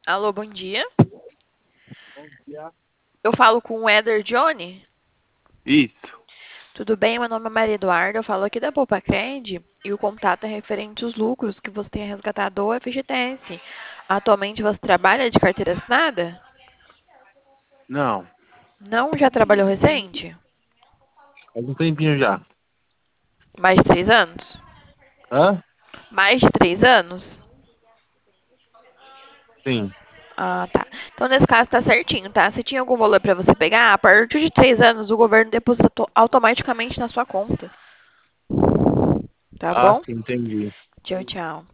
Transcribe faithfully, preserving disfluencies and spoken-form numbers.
Alô, bom dia. Bom dia. Eu falo com o Eder Johnny. Isso. Tudo bem? Meu nome é Maria Eduarda. Eu falo aqui da Poupa Cred e o contato é referente aos lucros que você tem resgatado do F G T S. Atualmente você trabalha de carteira assinada? Não, Não? Já trabalhou recente? faz um tempinho já. Mais de três anos? Hã? Mais de três anos? Sim. Ah, tá. Então, nesse caso, tá certinho, tá? Se tinha algum valor para você pegar, a partir de três anos, o governo deposita to- automaticamente na sua conta. Tá Ah, bom? sim, entendi. Tchau, tchau.